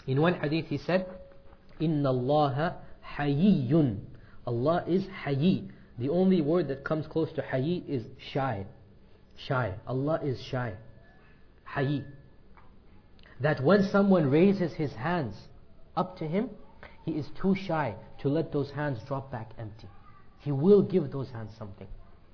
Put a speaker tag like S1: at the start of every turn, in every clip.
S1: In one hadith he said, Inna Allah hayyun. Allah is hayy. The only word that comes close to hayy is shy. Shy. Allah is shy. Hayy. That when someone raises his hands up to him, he is too shy to let those hands drop back empty. He will give those hands something.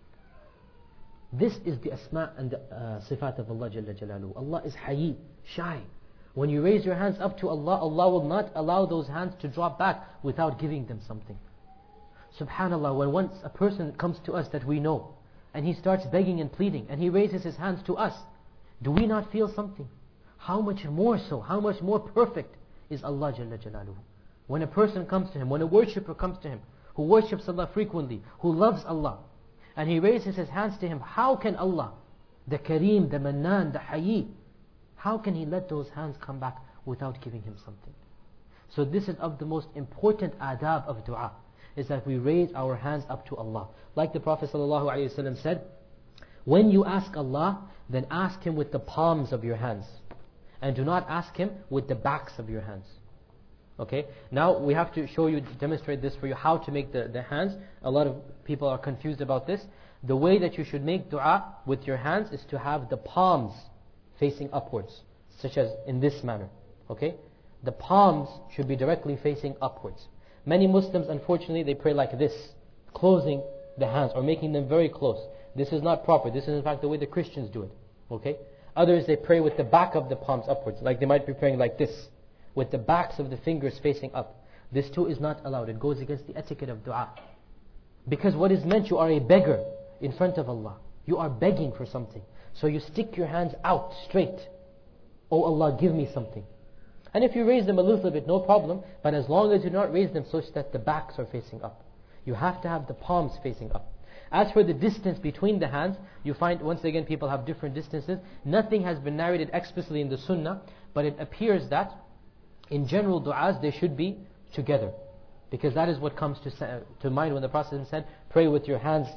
S1: This is the asma and the sifat of Allah Jalla Jalaluhu. Allah is hayy, shy. When you raise your hands up to Allah, Allah will not allow those hands to drop back without giving them something. Subhanallah, when once a person comes to us that we know, and he starts begging and pleading, and he raises his hands to us, do we not feel something? How much more so, how much more perfect is Allah Jalla Jalaluhu? When a person comes to him, when a worshipper comes to him, who worships Allah frequently, who loves Allah, and he raises his hands to him, how can Allah, the Kareem, the Mannan, the Hayy, how can he let those hands come back without giving him something? So this is of the most important adab of dua, is that we raise our hands up to Allah. Like the Prophet ﷺ said, when you ask Allah, then ask Him with the palms of your hands, and do not ask Him with the backs of your hands. Okay, now we have to show you, demonstrate this for you, how to make the hands. A lot of people are confused about this. The way that you should make dua with your hands is to have the palms facing upwards, such as in this manner. Okay, the palms should be directly facing upwards. Many Muslims, unfortunately, they pray like this, closing the hands or making them very close. This is not proper. This is in fact the way the Christians do it. Okay, others they pray with the back of the palms upwards, like they might be praying like this, with the backs of the fingers facing up. This too is not allowed. It goes against the etiquette of dua. Because what is meant, you are a beggar in front of Allah. You are begging for something. So you stick your hands out straight. Oh Allah, give me something. And if you raise them a little bit, no problem. But as long as you do not raise them such that the backs are facing up. You have to have the palms facing up. As for the distance between the hands, you find once again people have different distances. Nothing has been narrated explicitly in the Sunnah, but it appears that in general du'as they should be together, because that is what comes to mind when the Prophet said, pray with your hands,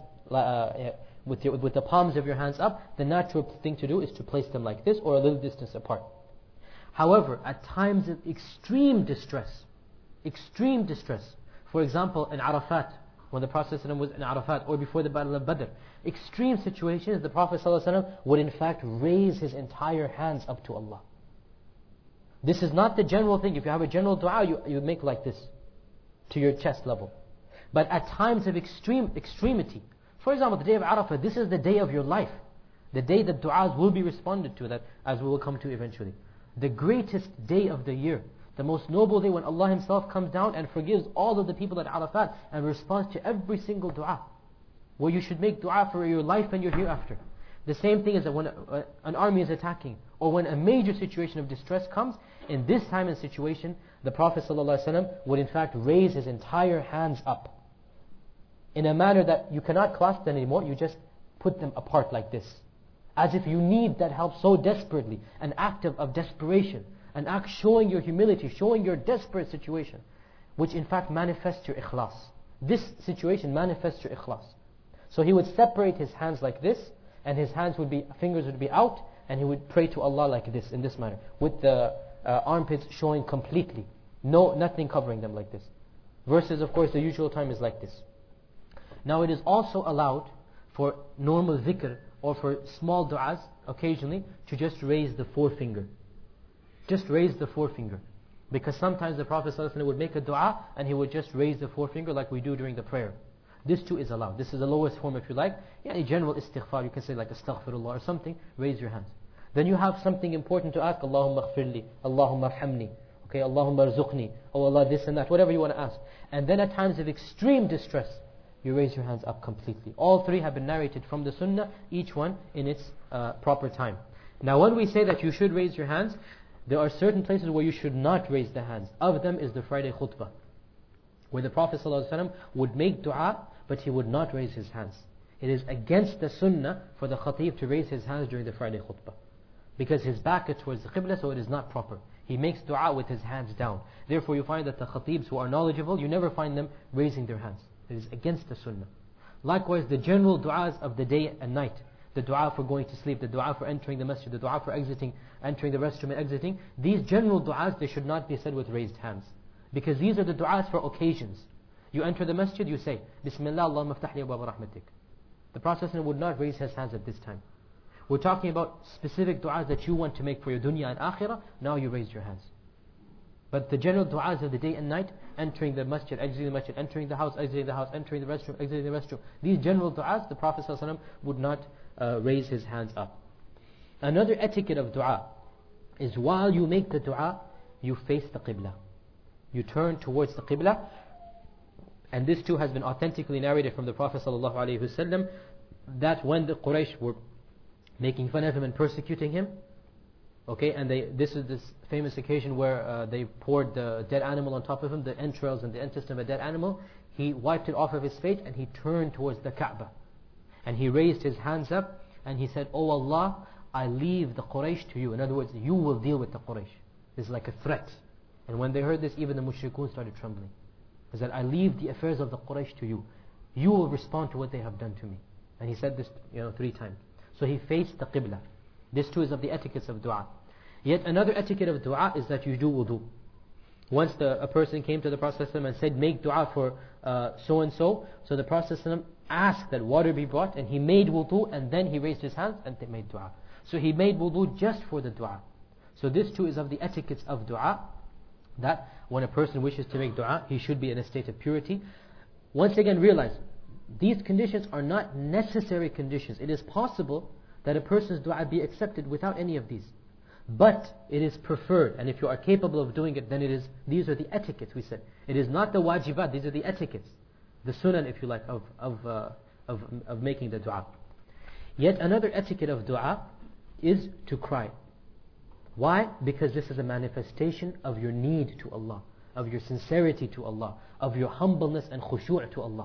S1: with the palms of your hands up. The natural thing to do is to place them like this or a little distance apart. However, at times of extreme distress, for example in Arafat, when the Prophet was in Arafat, or before the Battle of Badr, extreme situations, the Prophet would in fact raise his entire hands up to Allah. This is not the general thing. If you have a general dua, you make like this, to your chest level. But at times of extremity, for example, the day of Arafah, this is the day of your life. The day that du'as will be responded to, that as we will come to eventually. The greatest day of the year. The most noble day when Allah Himself comes down and forgives all of the people at Arafat and responds to every single dua. Where you should make dua for your life and your hereafter. The same thing is that when an army is attacking, or when a major situation of distress comes, in this time and situation, the Prophet ﷺ would in fact raise his entire hands up, in a manner that you cannot clasp them anymore, you just put them apart like this. As if you need that help so desperately, an act of desperation, an act showing your humility, showing your desperate situation, which in fact manifests your ikhlas. This situation manifests your ikhlas. So he would separate his hands like this, and his fingers would be out, and he would pray to Allah like this, in this manner, with the armpits showing completely, nothing covering them like this. Versus, of course, the usual time is like this. Now it is also allowed for normal dhikr or for small du'as occasionally to just raise the forefinger. Just raise the forefinger. Because sometimes the Prophet ﷺ would make a dua and he would just raise the forefinger like we do during the prayer. This too is allowed. This is the lowest form if you like. A general istighfar, you can say like astaghfirullah or something, raise your hands. Then you have something important to ask, Allahumma ghfirli, Allahumma arhamni, okay, Allahumma arzuqni, oh Allah this and that, whatever you want to ask. And then at times of extreme distress, you raise your hands up completely. All three have been narrated from the Sunnah, each one in its proper time. Now when we say that you should raise your hands, there are certain places where you should not raise the hands. Of them is the Friday khutbah, where the Prophet ﷺ would make dua, but he would not raise his hands. It is against the Sunnah for the khatib to raise his hands during the Friday khutbah, because his back is towards the Qibla, so it is not proper. He makes dua with his hands down. Therefore you find that the khatibs who are knowledgeable, you never find them raising their hands. It is against the Sunnah. Likewise, the general du'as of the day and night, the dua for going to sleep, the dua for entering the masjid, the dua for entering the restroom and exiting, these general du'as, they should not be said with raised hands. Because these are the du'as for occasions. You enter the masjid, you say, Bismillah, Allahumma aftah li abwaaba rahmatik. The Prophet would not raise his hands at this time. We're talking about specific du'as that you want to make for your dunya and akhirah, now you raise your hands. But the general du'as of the day and night, entering the masjid, exiting the masjid, entering the house, exiting the house, entering the restroom, exiting the restroom, these general du'as, the Prophet ﷺ would not raise his hands up. Another etiquette of du'a is while you make the du'a, you face the qibla. You turn towards the qibla. And this too has been authentically narrated from the Prophet ﷺ that when the Quraysh were making fun of him and persecuting him, okay, and this is this famous occasion where they poured the dead animal on top of him, the entrails and the intestine of a dead animal, he wiped it off of his face and he turned towards the Kaaba. And he raised his hands up and he said, "Oh Allah, I leave the Quraysh to you." In other words, you will deal with the Quraysh. This is like a threat. And when they heard this, even the mushrikun started trembling. He said, "I leave the affairs of the Quraysh to you. You will respond to what they have done to me." And he said this 3 times. So he faced the Qibla. This too is of the etiquettes of dua. Yet another etiquette of dua is that you do wudu. Once a person came to the Prophet ﷺ and said, "Make dua for so and so." So the Prophet ﷺ asked that water be brought, and he made wudu, and then he raised his hands and they made dua. So he made wudu just for the dua. So this too is of the etiquettes of dua, that when a person wishes to make dua, he should be in a state of purity. Once again, realize, these conditions are not necessary conditions. It is possible that a person's dua be accepted without any of these. But it is preferred, and if you are capable of doing it, then these are the etiquettes, we said. It is not the wajibat, these are the etiquettes. The sunan, if you like, of making the dua. Yet another etiquette of dua is to cry. Why? Because this is a manifestation of your need to Allah, of your sincerity to Allah, of your humbleness and khushu' to Allah.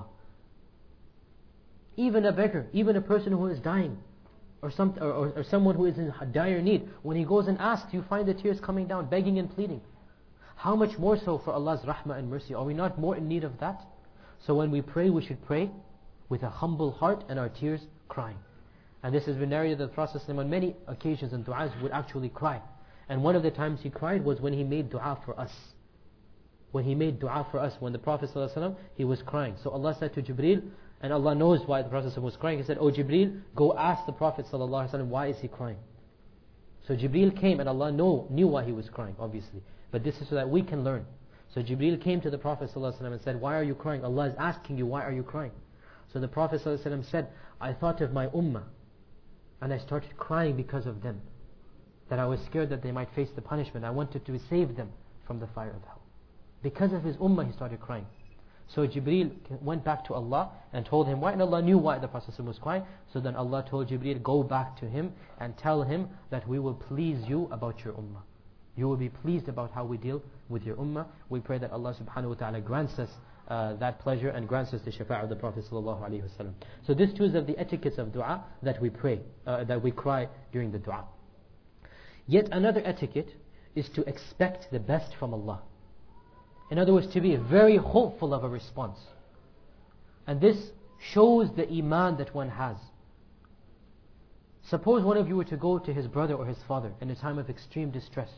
S1: Even a beggar, even a person who is dying, or someone who is in dire need, when he goes and asks, you find the tears coming down, begging and pleading. How much more so for Allah's rahmah and mercy? Are we not more in need of that? So when we pray, we should pray with a humble heart and our tears crying. And this has been narrated that the Prophet ﷺ on many occasions and du'as would actually cry. And one of the times he cried was when he made dua for us. When he made dua for us, when the Prophet ﷺ, he was crying. So Allah said to Jibreel, and Allah knows why the Prophet ﷺ was crying. He said, "Oh Jibreel, go ask the Prophet ﷺ, why is he crying?" So Jibreel came, and Allah knew why he was crying, obviously. But this is so that we can learn. So Jibreel came to the Prophet ﷺ and said, "Why are you crying? Allah is asking you, why are you crying?" So the Prophet ﷺ said, "I thought of my ummah, and I started crying because of them. That I was scared that they might face the punishment. I wanted to save them from the fire of hell." Because of his ummah, he started crying. So Jibreel went back to Allah and told him why, and Allah knew why the Prophet ﷺ was crying. So then Allah told Jibreel, "Go back to him and tell him that we will please you about your ummah. You will be pleased about how we deal with your ummah." We pray that Allah subhanahu wa ta'ala grants us that pleasure and grants us the shafa'ah of the Prophet ﷺ. So this too is of the etiquettes of dua, that we pray, that we cry during the dua. Yet another etiquette is to expect the best from Allah. In other words, to be very hopeful of a response. And this shows the iman that one has. Suppose one of you were to go to his brother or his father in a time of extreme distress.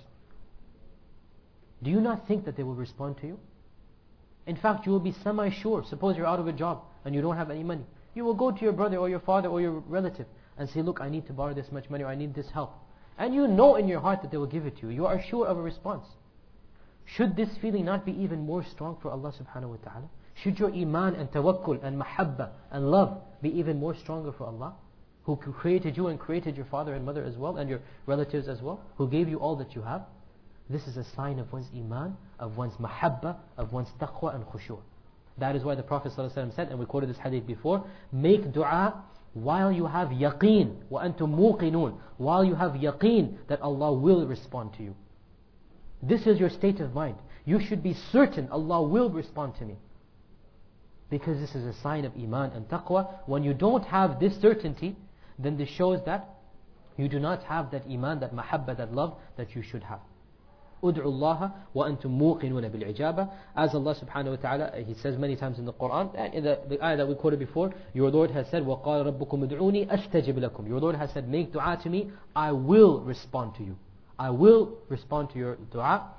S1: Do you not think that they will respond to you? In fact, you will be semi-sure. Suppose you're out of a job and you don't have any money. You will go to your brother or your father or your relative and say, "Look, I need to borrow this much money, or I need this help." And you know in your heart that they will give it to you. You are sure of a response. Should this feeling not be even more strong for Allah subhanahu wa ta'ala? Should your iman and tawakkul and mahabba and love be even more stronger for Allah, who created you and created your father and mother as well, and your relatives as well, who gave you all that you have? This is a sign of one's iman, of one's mahabba, of one's taqwa and khushu'. That is why the Prophet ﷺ said, and we quoted this hadith before, make dua while you have yaqeen, وَأَنْتُمْ مُوقِنُونَ, while you have yaqeen that Allah will respond to you. This is your state of mind. You should be certain Allah will respond to me. Because this is a sign of iman and taqwa. When you don't have this certainty, then this shows that you do not have that iman, that mahabba, that love that you should have. ادعوا الله وأنتم موقنون بالعجابة. As Allah subhanahu wa ta'ala, He says many times in the Quran, and in the ayah that we quoted before, your Lord has said, وَقَالَ رَبُّكُمْ ادْعُونِي أَسْتَجِبْ لَكُمْ. Your Lord has said, make dua to me, I will respond to you. I will respond to your dua.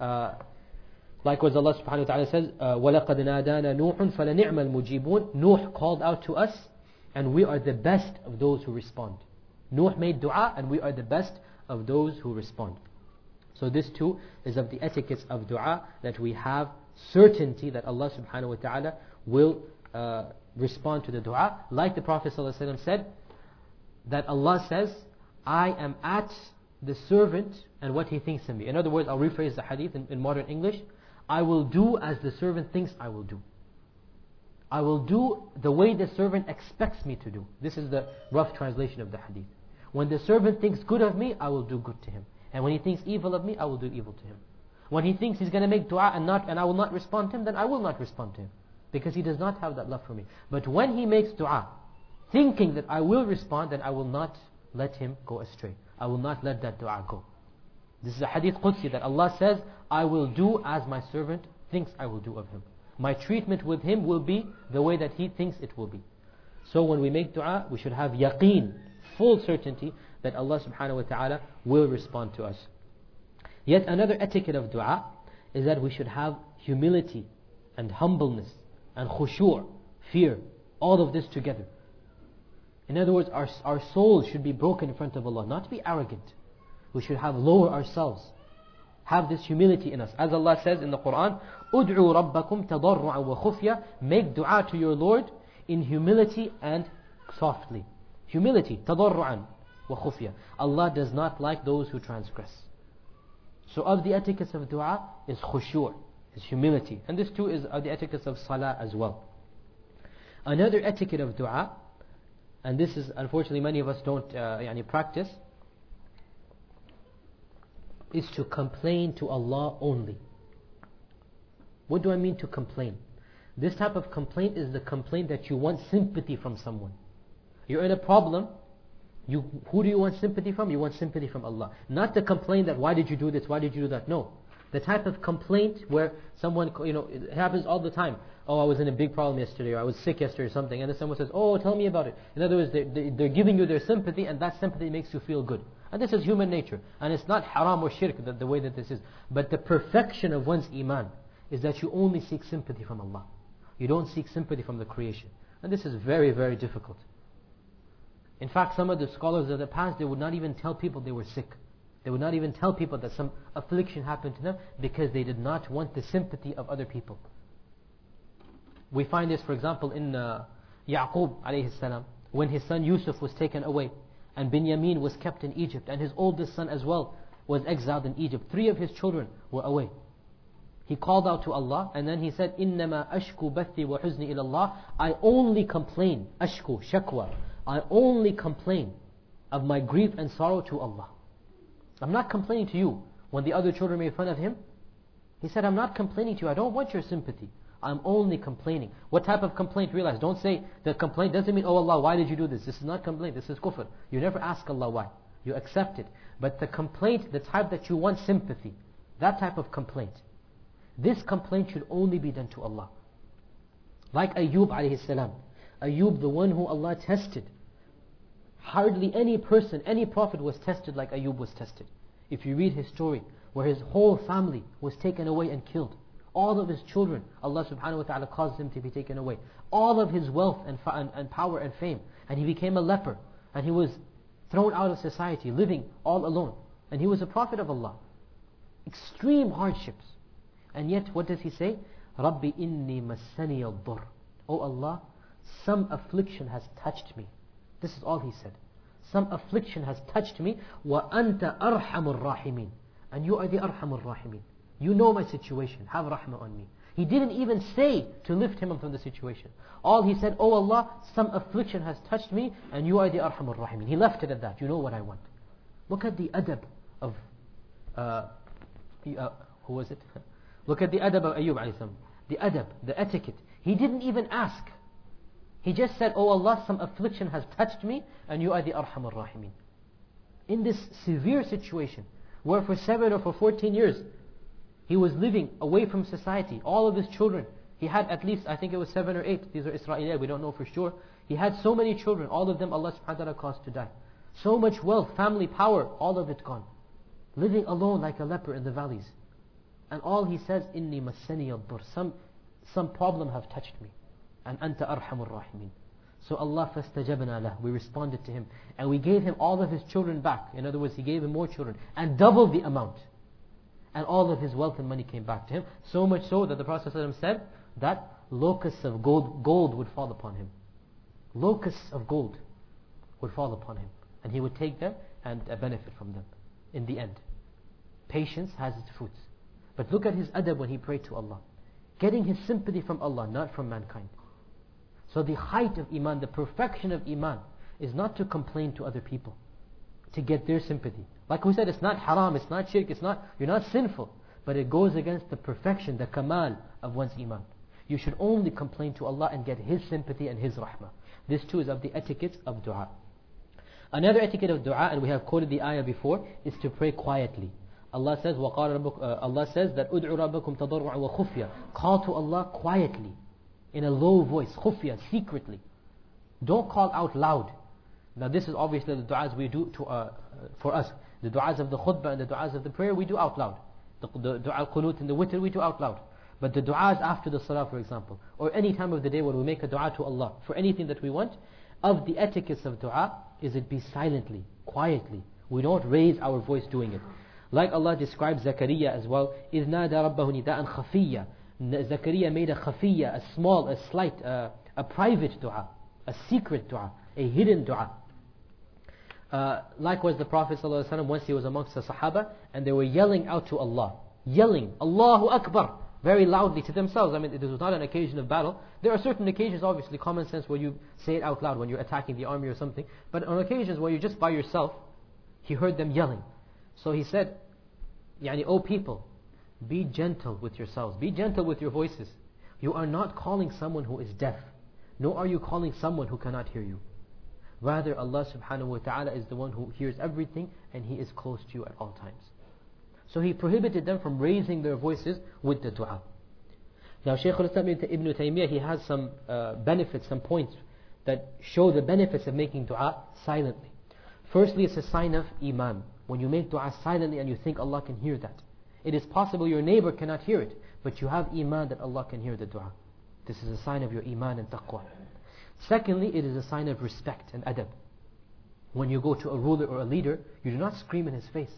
S1: Likewise Allah subhanahu wa ta'ala says, وَلَقَدْ نَادَانَا نُوحٌ فَلَنِعْمَ الْمُجِيبُونَ. Nuh called out to us, and we are the best of those who respond. Nuh made dua, and we are the best of those who respond. So this too is of the etiquettes of dua, that we have certainty that Allah subhanahu wa ta'ala will respond to the dua. Like the Prophet ﷺ said, that Allah says, I am at the servant and what he thinks of me. In other words, I'll rephrase the hadith in modern English. I will do as the servant thinks I will do. I will do the way the servant expects me to do. This is the rough translation of the hadith. When the servant thinks good of me, I will do good to him. And when he thinks evil of me, I will do evil to him. When he thinks he's going to make dua and I will not respond to him, then I will not respond to him. Because he does not have that love for me. But when he makes dua, thinking that I will respond, then I will not let him go astray. I will not let that dua go. This is a hadith Qudsi that Allah says, I will do as my servant thinks I will do of him. My treatment with him will be the way that he thinks it will be. So when we make dua, we should have yaqeen, full certainty that Allah subhanahu wa ta'ala will respond to us. Yet another etiquette of dua is that we should have humility and humbleness and khushu', fear, all of this together. In other words, our souls should be broken in front of Allah, not to be arrogant. We should lower ourselves, have this humility in us. As Allah says in the Quran, "Ud'u rabbakum tadarru'an wa khufya." Make dua to your Lord in humility and softly. Humility, tadarru'an wa khufya. Allah does not like those who transgress. So of the etiquettes of dua is khushu', is humility. And this too is of the etiquettes of salah as well. Another etiquette of dua, and this is unfortunately many of us don't practice, is to complain to Allah only. What do I mean to complain? This type of complaint is the complaint that you want sympathy from someone. You're in a problem, who do you want sympathy from? You want sympathy from Allah. Not the complaint that why did you do this, why did you do that? No. The type of complaint where someone, it happens all the time. Oh, I was in a big problem yesterday, or I was sick yesterday or something, and then someone says, oh, tell me about it. In other words, they're giving you their sympathy, and that sympathy makes you feel good. And this is human nature. And it's not haram or shirk the way that this is. But the perfection of one's iman is that you only seek sympathy from Allah. You don't seek sympathy from the creation. And this is very, very difficult. In fact, some of the scholars of the past, they would not even tell people they were sick. They would not even tell people that some affliction happened to them because they did not want the sympathy of other people. We find this, for example, in Ya'qub alayhi salam, when his son Yusuf was taken away, and Binyamin was kept in Egypt, and his oldest son as well was exiled in Egypt. 3 of his children were away. He called out to Allah, and then he said, إِنَّمَا أَشْكُ بَثِّي وَحُزْنِي إِلَى اللَّهِ. I only complain, ashku, shakwa, I only complain of my grief and sorrow to Allah. I'm not complaining to you. When the other children made fun of him, he said, I'm not complaining to you, I don't want your sympathy. I'm only complaining. What type of complaint? Realize, don't say the complaint doesn't mean, oh Allah, why did you do this? This is not complaint, this is kufr. You never ask Allah why. You accept it. But the complaint, the type that you want sympathy, that type of complaint, this complaint should only be done to Allah. Like Ayyub alayhi salam. Ayyub, the one who Allah tested. Hardly any person, any prophet was tested like Ayyub was tested. If you read his story, where his whole family was taken away and killed. All of his children, Allah subhanahu wa ta'ala caused him to be taken away. All of his wealth and power and fame. And he became a leper. And he was thrown out of society, living all alone. And he was a prophet of Allah. Extreme hardships. And yet, what does he say? Rabbi inni massani ad-dur. Oh Allah, some affliction has touched me. This is all he said. Some affliction has touched me. Wa anta arhamur rahimin. And you are the arhamur rahimin. You know my situation, have rahmah on me. He didn't even say to lift him up from the situation. All he said, oh Allah, some affliction has touched me, and you are the arhamur rahimin. He left it at that. You know what I want. Look at the adab of, who was it? Look at the adab of Ayyub alayhi salam. The adab, the etiquette. He didn't even ask. He just said, oh Allah, some affliction has touched me, and you are the arhamur rahimin. In this severe situation, where for 7 or for 14 years, he was living away from society. All of his children, he had at least, I think it was 7 or 8. These are Israeliyah, we don't know for sure. He had so many children, all of them Allah subhanahu wa ta'ala caused to die. So much wealth, family, power, all of it gone. Living alone like a leper in the valleys. And all he says, Inni massani ad-dur. Some problem have touched me. And anta arhamur rahimin. So Allah fastajabna lah. We responded to him. And we gave him all of his children back. In other words, he gave him more children. And doubled the amount. And all of his wealth and money came back to him. So much so that the Prophet ﷺ said that locusts of gold would fall upon him. Locusts of gold would fall upon him. And he would take them and benefit from them in the end. Patience has its fruits. But look at his adab when he prayed to Allah. Getting his sympathy from Allah, not from mankind. So the height of Iman, the perfection of Iman, is not to complain to other people, to get their sympathy. Like we said, it's not haram, it's not shirk, you're not sinful. But it goes against the perfection, the kamal of one's Iman. You should only complain to Allah and get His sympathy and His rahmah. This too is of the etiquette of dua. Another etiquette of dua, and we have quoted the ayah before, is to pray quietly. Allah says that أُدْعُ رَبَّكُمْ تَضَرُّعًا وَخُفْيًا. Call to Allah quietly, in a low voice, khufya, secretly. Don't call out loud. Now this is obviously the du'as we do for us. The du'as of the khutbah and the du'as of the prayer we do out loud. The du'a al-qunut and the witr we do out loud. But the du'as after the salah, for example, or any time of the day when we make a du'a to Allah for anything that we want, of the etiquettes of du'a is it be silently, quietly. We don't raise our voice doing it. Like Allah describes Zakaria as well, إِذْ نَادَى رَبَّهُ نِدَاءً خَفِيًّا. Zakaria made a khafiyya, a small, a slight, a private dua, a secret dua, a hidden dua. Likewise the Prophet ﷺ, once he was amongst the Sahaba, and they were yelling out to Allah. Yelling, Allahu Akbar, very loudly to themselves. I mean, it was not an occasion of battle. There are certain occasions, obviously, common sense, where you say it out loud when you're attacking the army or something. But on occasions where you're just by yourself, he heard them yelling. So he said, O people, be gentle with yourselves. Be gentle with your voices. You are not calling someone who is deaf. Nor are you calling someone who cannot hear you. Rather, Allah subhanahu wa ta'ala is the one who hears everything and He is close to you at all times. So He prohibited them from raising their voices with the dua. Now Shaykh al-Islam Ibn Taymiyyah, he has some benefits, some points that show the benefits of making dua silently. Firstly, it's a sign of Iman. When you make dua silently and you think Allah can hear that. It is possible your neighbor cannot hear it, but you have Iman that Allah can hear the dua. This is a sign of your Iman and taqwa. Secondly, it is a sign of respect and adab. When you go to a ruler or a leader, you do not scream in his face.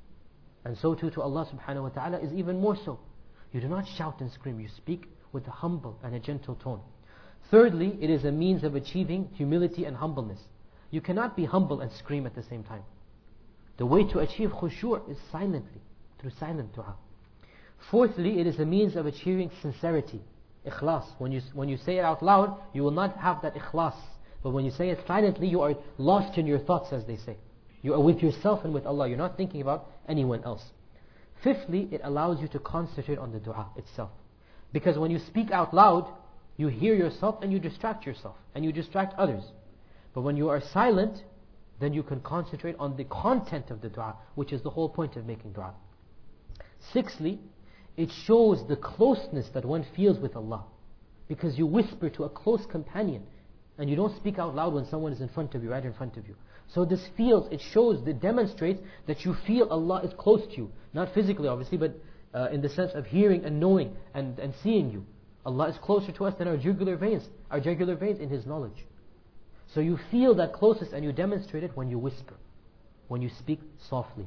S1: And so too to Allah subhanahu wa ta'ala is even more so. You do not shout and scream, you speak with a humble and a gentle tone. Thirdly, it is a means of achieving humility and humbleness. You cannot be humble and scream at the same time. The way to achieve khushu' is silently, through silent dua. Fourthly, it is a means of achieving sincerity, ikhlas. When you say it out loud, you will not have that ikhlas. But when you say it silently, you are lost in your thoughts, as they say. You are with yourself and with Allah. You're not thinking about anyone else. Fifthly, it allows you to concentrate on the dua itself. Because when you speak out loud, you hear yourself and you distract yourself. And you distract others. But when you are silent, then you can concentrate on the content of the dua, which is the whole point of making dua. Sixthly, it shows the closeness that one feels with Allah. Because you whisper to a close companion, and you don't speak out loud when someone is in front of you, right in front of you. So this feels, it shows, it demonstrates that you feel Allah is close to you. Not physically obviously, but in the sense of hearing and knowing and seeing you. Allah is closer to us than our jugular veins in His knowledge. So you feel that closeness and you demonstrate it when you whisper, when you speak softly.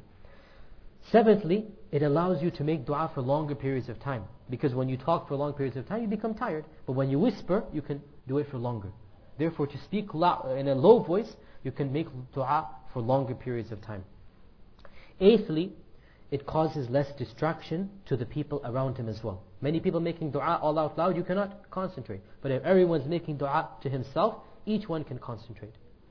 S1: Seventhly, it allows you to make dua for longer periods of time. Because when you talk for long periods of time, you become tired. But when you whisper, you can do it for longer. Therefore, to speak in a low voice, you can make dua for longer periods of time. Eighthly, it causes less distraction to the people around him as well. Many people making dua all out loud, you cannot concentrate. But if everyone's making dua to himself, each one can concentrate.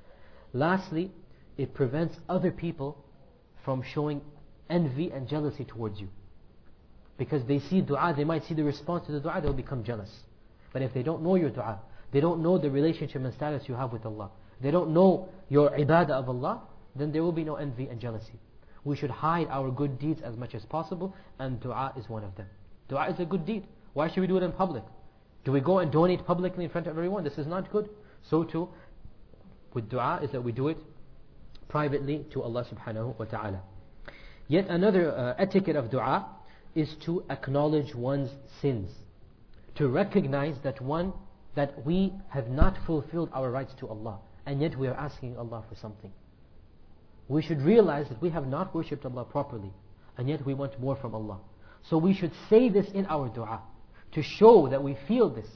S1: Lastly, it prevents other people from showing envy and jealousy towards you. Because they see dua, they might see the response to the dua, they'll become jealous. But if they don't know your dua, they don't know the relationship and status you have with Allah, they don't know your ibadah of Allah, then there will be no envy and jealousy. We should hide our good deeds as much as possible, and dua is one of them. Dua is a good deed. Why should we do it in public? Do we go and donate publicly in front of everyone? This is not good. So too, with dua is that we do it privately to Allah subhanahu wa ta'ala. Yet another etiquette of dua is to acknowledge one's sins. To recognize that we have not fulfilled our rights to Allah, and yet we are asking Allah for something. We should realize that we have not worshipped Allah properly, and yet we want more from Allah. So we should say this in our dua, to show that we feel this.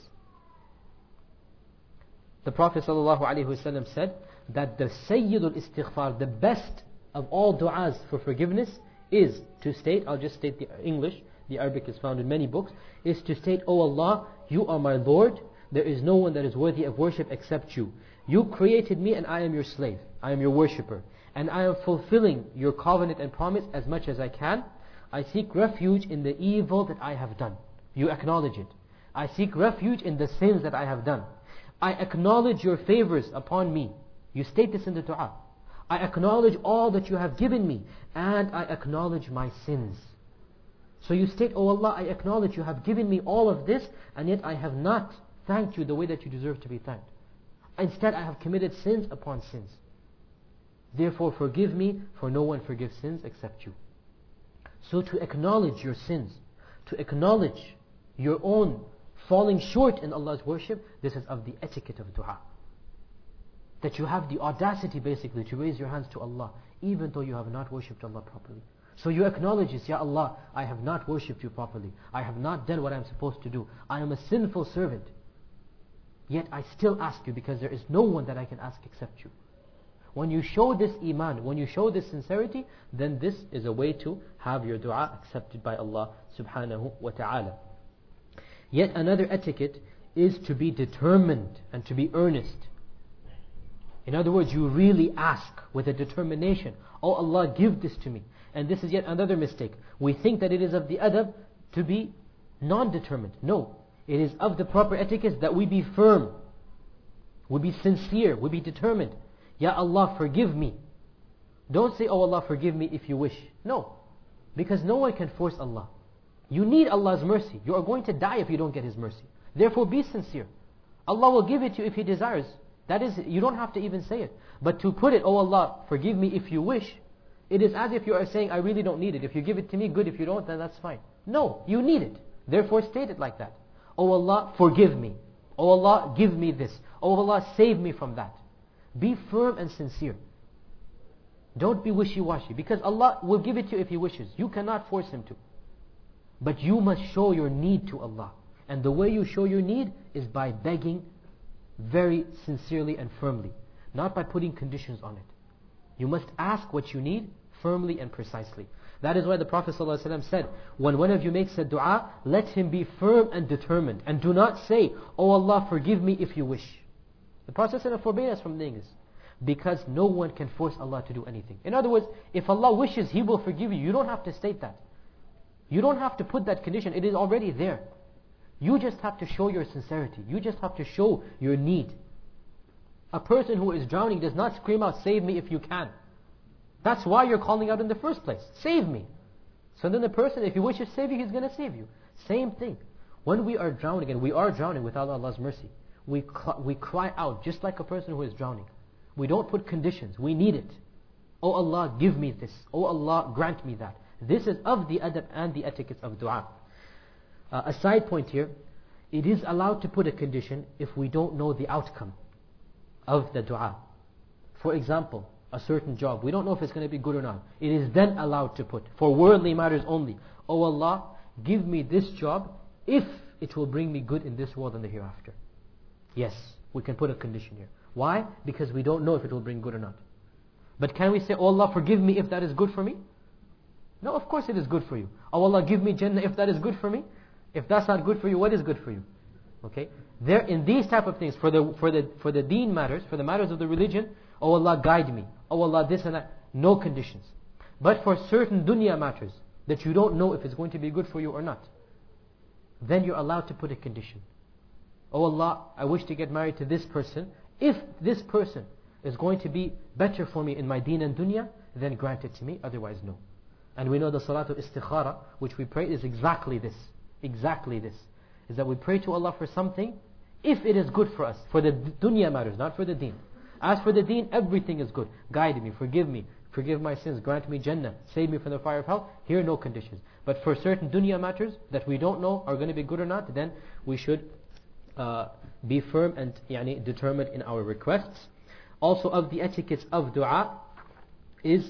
S1: The Prophet ﷺ said that the Sayyidul Istighfar, the best of all du'as for forgiveness, is to state, I'll just state the English, the Arabic is found in many books, is to state, "O Allah, you are my Lord, there is no one that is worthy of worship except you. You created me and I am your slave, I am your worshipper, and I am fulfilling your covenant and promise as much as I can. I seek refuge in the evil that I have done." You acknowledge it. "I seek refuge in the sins that I have done. I acknowledge your favors upon me." You state this in the dua. "I acknowledge all that you have given me, and I acknowledge my sins." So you state, "Oh Allah, I acknowledge you have given me all of this, and yet I have not thanked you the way that you deserve to be thanked. Instead, I have committed sins upon sins. Therefore, forgive me, for no one forgives sins except you." So to acknowledge your sins, to acknowledge your own falling short in Allah's worship, this is of the etiquette of dua. That you have the audacity basically to raise your hands to Allah, even though you have not worshipped Allah properly. So you acknowledge this, "Ya Allah, I have not worshipped you properly. I have not done what I am supposed to do. I am a sinful servant. Yet I still ask you because there is no one that I can ask except you." When you show this iman, when you show this sincerity, then this is a way to have your dua accepted by Allah subhanahu wa ta'ala. Yet another etiquette is to be determined and to be earnest. In other words, you really ask with a determination, "Oh Allah, give this to me." And this is yet another mistake. We think that it is of the adab to be non-determined. No, it is of the proper etiquette that we be firm, we be sincere, we be determined. "Ya Allah, forgive me." Don't say, "Oh Allah, forgive me if you wish." No, because no one can force Allah. You need Allah's mercy. You are going to die if you don't get His mercy. Therefore be sincere. Allah will give it to you if He desires. That is, you don't have to even say it. But to put it, "Oh Allah, forgive me if you wish," it is as if you are saying, "I really don't need it. If you give it to me, good. If you don't, then that's fine." No, you need it. Therefore state it like that. "Oh Allah, forgive me. Oh Allah, give me this. Oh Allah, save me from that." Be firm and sincere. Don't be wishy-washy, because Allah will give it to you if He wishes. You cannot force Him to. But you must show your need to Allah. And the way you show your need is by begging very sincerely and firmly, not by putting conditions on it. You must ask what you need firmly and precisely. That is why the Prophet ﷺ said, when one of you makes a dua, let him be firm and determined, and do not say, "Oh Allah, forgive me if you wish." The Prophet ﷺ forbade us from doing this, because no one can force Allah to do anything. In other words, if Allah wishes, He will forgive you. You don't have to state that. You don't have to put that condition. It is already there. You just have to show your sincerity. You just have to show your need. A person who is drowning does not scream out, "Save me if you can." That's why you're calling out in the first place. Save me. So then the person, if He wishes to save you, He's going to save you. Same thing. When we are drowning, and we are drowning without Allah's mercy, we cry out just like a person who is drowning. We don't put conditions. We need it. "Oh Allah, give me this. Oh Allah, grant me that." This is of the adab and the etiquette of dua. A side point here, it is allowed to put a condition if we don't know the outcome of the dua. For example, a certain job, we don't know if it's going to be good or not. It is then allowed to put, for worldly matters only, "Oh Allah, give me this job if it will bring me good in this world and the hereafter." Yes, we can put a condition here. Why? Because we don't know if it will bring good or not. But can we say, "Oh Allah, forgive me if that is good for me"? No, of course it is good for you. "Oh Allah, give me Jannah if that is good for me." If that's not good for you, what is good for you? Okay? There, in these type of things, for the deen matters, for the matters of the religion, "Oh Allah, guide me." "Oh Allah, this and that." No conditions. But for certain dunya matters, that you don't know if it's going to be good for you or not, then you're allowed to put a condition. "Oh Allah, I wish to get married to this person. If this person is going to be better for me in my deen and dunya, then grant it to me, otherwise no. And we know the Salatul Istikhara, which we pray, is exactly this. Exactly this. Is that we pray to Allah for something, if it is good for us. For the dunya matters, not for the deen. As for the deen, everything is good. Guide me, forgive my sins, grant me Jannah, save me from the fire of hell. Here no conditions. But for certain dunya matters that we don't know are going to be good or not, then we should be firm and determined in our requests. Also of the etiquettes of dua is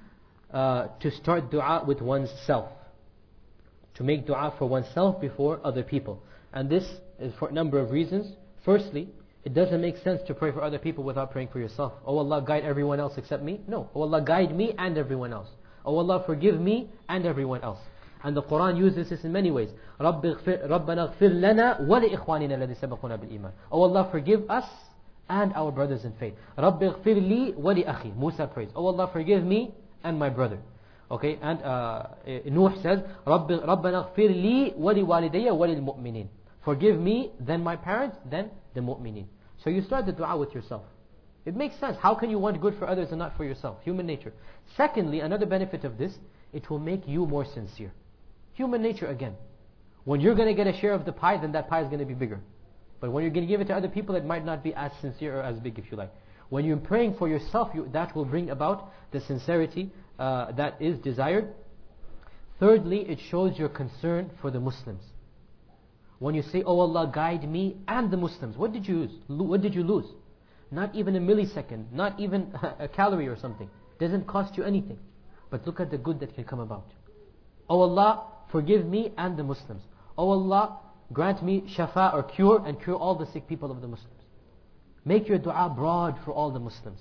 S1: to start dua with one's self. To make dua for oneself before other people. And this is for a number of reasons. Firstly, it doesn't make sense to pray for other people without praying for yourself. Oh Allah, guide everyone else except me. No. Oh Allah, guide me and everyone else. Oh Allah, forgive me and everyone else. And the Quran uses this in many ways. رَبَّنَا اغْفِرْ لَنَا وَلِإِخْوَانِنَا الَّذِي سَبَقُونَا بِالْإِيمَانِ. Oh Allah, forgive us and our brothers in faith. رَبِّ اغْفِرْ لِي وَلِأَخِي. Musa prays, oh Allah, forgive me and my brother. Okay, and Nuh says, رَبَّنَا اغْفِرْ لِي وَلِوَالِدَيَّ وَلِلْمُؤْمِنِينَ. Forgive me, then my parents, then the mu'mineen. So you start the dua with yourself. It makes sense. How can you want good for others and not for yourself? Human nature. Secondly, another benefit of this, it will make you more sincere. Human nature again. When you're going to get a share of the pie, then that pie is going to be bigger. But when you're going to give it to other people, it might not be as sincere or as big, if you like. When you're praying for yourself, that will bring about the sincerity that is desired. Thirdly, it shows your concern for the Muslims. When you say, oh Allah, guide me and the Muslims, what did you lose? Not even a millisecond, not even a calorie or something. Doesn't cost you anything. But look at the good that can come about. Oh Allah, forgive me and the Muslims. Oh Allah, grant me shafa or cure, and cure all the sick people of the Muslims. Make your dua broad for all the Muslims.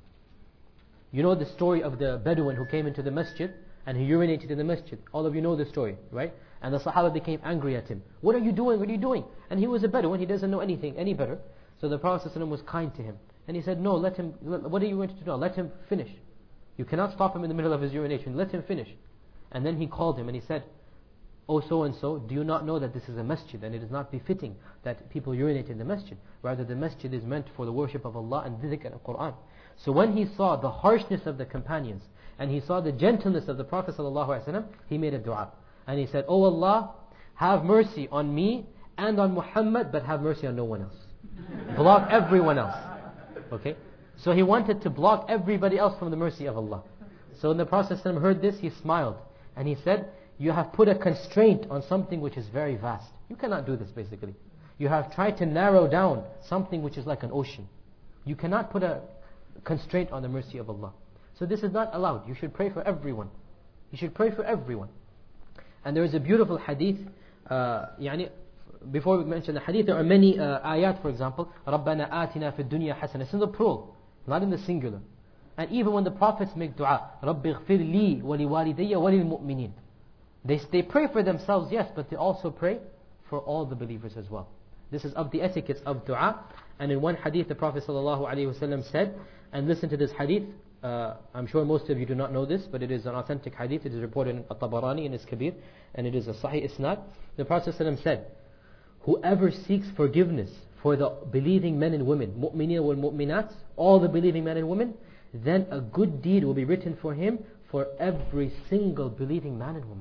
S1: You know the story of the Bedouin who came into the masjid and he urinated in the masjid. All of you know the story, right? And the Sahaba became angry at him. What are you doing? What are you doing? And he was a Bedouin, he doesn't know anything any better. So the Prophet ﷺ was kind to him. And he said, no, let him, what are you going to do now? Let him finish. You cannot stop him in the middle of his urination. Let him finish. And then he called him and he said, oh so-and-so, do you not know that this is a masjid and it is not befitting that people urinate in the masjid? Rather, the masjid is meant for the worship of Allah and dhikr and Qur'an. So when he saw the harshness of the companions and he saw the gentleness of the Prophet ﷺ, he made a dua. And he said, oh Allah, have mercy on me and on Muhammad, but have mercy on no one else. Block everyone else. Okay? So he wanted to block everybody else from the mercy of Allah. So when the Prophet ﷺ heard this, he smiled. And he said, you have put a constraint on something which is very vast. You cannot do this basically. You have tried to narrow down something which is like an ocean. You cannot put a constraint on the mercy of Allah. So this is not allowed. You should pray for everyone. You should pray for everyone. And there is a beautiful hadith. Before we mention the hadith, there are many ayat, for example, رَبَّنَا آتِنَا فِي الدُّنْيَا حَسَنَةً. It's in the plural, not in the singular. And even when the prophets make dua, رَبِّ اغْفِرْ لِي وَلِوَالِدَيَّ وَلِلْمُؤْمِنِينَ. They pray for themselves, yes, but they also pray for all the believers as well. This is of the etiquettes of dua. And in one hadith, the Prophet ﷺ said, and listen to this hadith, I'm sure most of you do not know this, but it is an authentic hadith. It is reported in At-Tabarani in Kabir, and it is a Sahih Isnad. The Prophet ﷺ said, whoever seeks forgiveness for the believing men and women, mu'mineen wal mu'minat, all the believing men and women, then a good deed will be written for him for every single believing man and woman.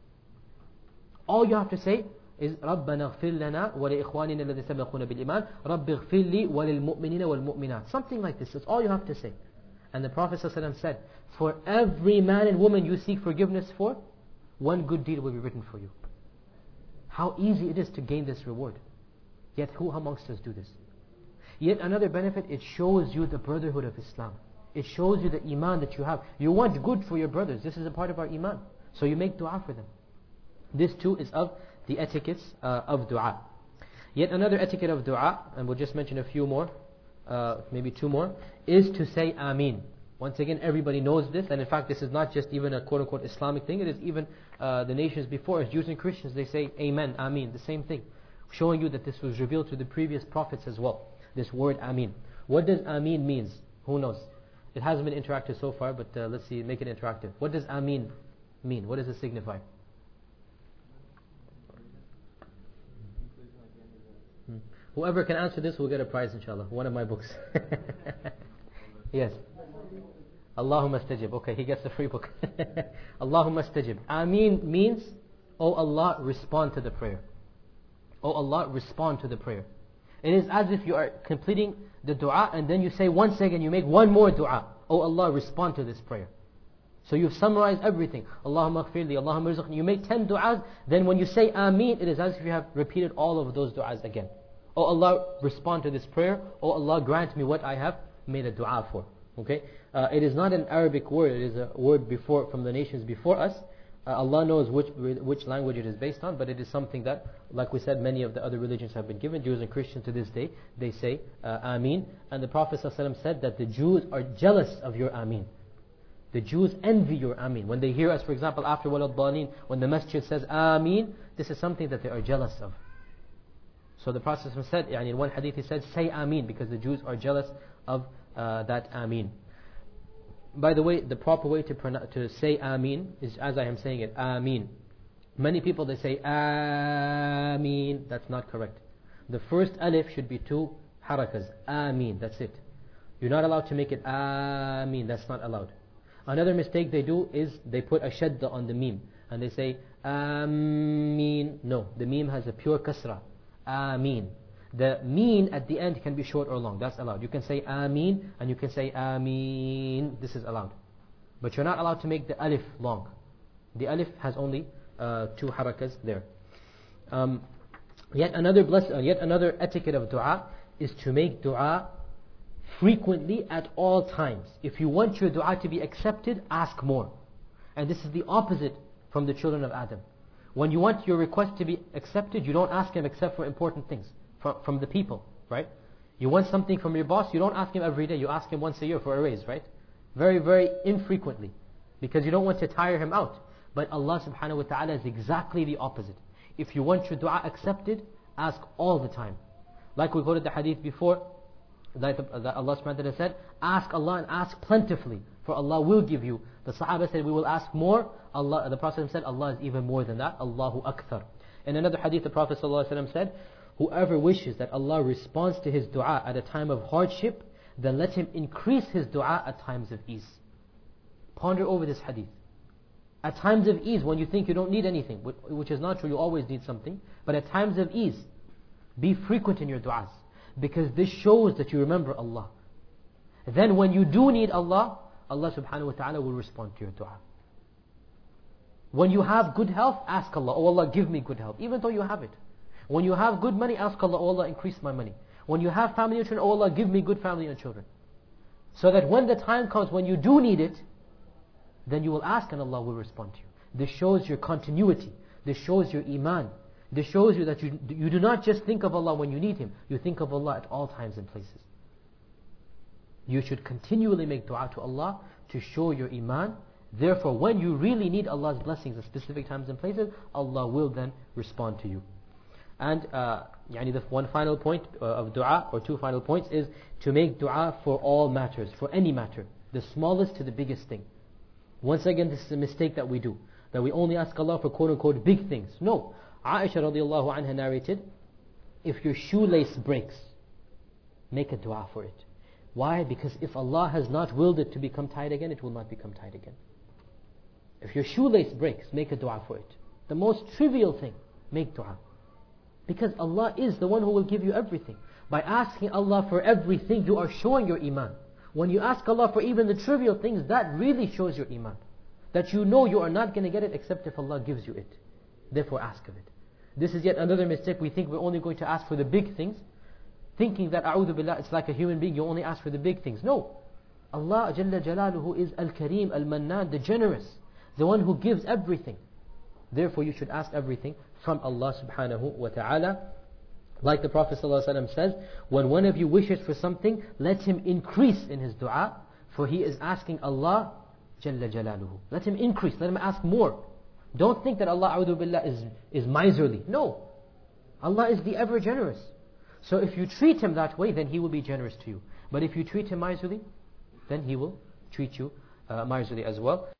S1: All you have to say is رَبَّنَا اغْفِرْ لَنَا وَلِإِخْوَانِنَا الَّذِي سَبَقُونَا بِالْإِيمَانِ رَبِّ اغْفِرْ لِي وَلِلْمُؤْمِنِينَ وَالْمُؤْمِنَاتِ. Something like this. That's all you have to say. And the Prophet ﷺ said, for every man and woman you seek forgiveness for, one good deed will be written for you. How easy it is to gain this reward. Yet who amongst us do this? Yet another benefit, it shows you the brotherhood of Islam. It shows you the iman that you have. You want good for your brothers. This is a part of our iman. So you make dua for them. This too is of the etiquettes of dua. Yet another etiquette of dua, and we'll just mention a few more, maybe two more, is to say Ameen. Once again, everybody knows this, and in fact this is not just even a quote-unquote Islamic thing, it is even the nations before us, Jews and Christians, they say Amen, Ameen, the same thing. Showing you that this was revealed to the previous prophets as well, this word Ameen. What does Ameen means? Who knows? It hasn't been interactive so far, but let's see, make it interactive. What does Ameen mean? What does it signify? Whoever can answer this will get a prize, inshallah. One of my books. Yes. Allahumma stajib. Okay, he gets the free book. Allahumma stajib. Ameen means, Oh Allah, respond to the prayer. Oh Allah, respond to the prayer. It is as if you are completing the dua and then you say once again, you make one more dua. Oh Allah, respond to this prayer. So you've summarized everything. Allahumma ghfirli, Allahumma rizqni. You make 10 du'as, then when you say Ameen, it is as if you have repeated all of those du'as again. Oh Allah, respond to this prayer. Oh Allah, grant me what I have made a dua for. Okay? It is not an Arabic word, it is a word from the nations before us. Allah knows which language it is based on, but it is something that, like we said, many of the other religions have been given. Jews and Christians to this day, they say Ameen. And the Prophet ﷺ said that the Jews are jealous of your Ameen. The Jews envy your Ameen. When they hear us, for example, after Walad Daleen, when the masjid says Ameen, this is something that they are jealous of. So the Prophet said, in one hadith he said, say Ameen, because the Jews are jealous of that Ameen. By the way, the proper way to say Ameen is as I am saying it, Ameen. Many people, they say Ameen. That's not correct. The first alif should be 2 harakas. Ameen, that's it. You're not allowed to make it Ameen. That's not allowed. Another mistake they do is they put a shadda on the meme. And they say Ameen. No, the meme has a pure kasra. Ameen. The meen at the end can be short or long. That's allowed. You can say Ameen and you can say Ameen. This is allowed. But you're not allowed to make the alif long. The alif has only 2 harakas there. Yet another etiquette of dua is to make dua frequently at all times. If you want your dua to be accepted, ask more. And this is the opposite from the children of Adam. When you want your request to be accepted, you don't ask him except for important things. From the people, right? You want something from your boss, you don't ask him every day, you ask him once a year for a raise, right? Very, very infrequently, because you don't want to tire him out. But Allah subhanahu wa ta'ala is exactly the opposite. If you want your dua accepted, ask all the time. Like we quoted the hadith before, that Allah subhanahu wa ta'ala said, ask Allah and ask plentifully, for Allah will give you. The Sahaba said, we will ask more. The Prophet said, Allah is even more than that. Allahu akthar. In another hadith, the Prophet said, whoever wishes that Allah responds to his dua at a time of hardship, then let him increase his dua at times of ease. Ponder over this hadith. At times of ease, when you think you don't need anything, which is not true, you always need something. But at times of ease, be frequent in your du'as. Because this shows that you remember Allah. Then when you do need Allah, Allah subhanahu wa ta'ala will respond to your dua. When you have good health, ask Allah, oh Allah, give me good health, even though you have it. When you have good money, ask Allah, oh Allah, increase my money. When you have family and children, oh Allah, give me good family and children. So that when the time comes when you do need it, then you will ask and Allah will respond to you. This shows your continuity. This shows your iman. This shows you that you do not just think of Allah when you need Him. You think of Allah at all times and places. You should continually make dua to Allah to show your iman. Therefore, when you really need Allah's blessings at specific times and places, Allah will then respond to you. And the one final point of dua, or 2 final points, is to make dua for all matters, for any matter, the smallest to the biggest thing. Once again, this is a mistake that we do, that we only ask Allah for quote-unquote big things. No. Aisha radiallahu anha narrated, if your shoelace breaks, make a dua for it. Why? Because if Allah has not willed it to become tied again, it will not become tied again. If your shoelace breaks, make a dua for it. The most trivial thing, make dua. Because Allah is the one who will give you everything. By asking Allah for everything, you are showing your iman. When you ask Allah for even the trivial things, that really shows your iman. That you know you are not going to get it except if Allah gives you it. Therefore ask of it. This is yet another mistake. We think we're only going to ask for the big things, thinking that a'udhu billah, it's like a human being, you only ask for the big things. No. Allah Jalla Jalaluhu is Al-Kareem, Al-Mannan, the generous, the one who gives everything. Therefore you should ask everything from Allah subhanahu wa ta'ala. Like the Prophet ﷺ says, when one of you wishes for something, let him increase in his dua, for he is asking Allah Jalla Jalaluhu. Let him increase, let him ask more. Don't think that Allah a'udhu billah is miserly. No. Allah is the ever generous. So if you treat Him that way, then He will be generous to you. But if you treat Him miserly, then He will treat you miserly as well.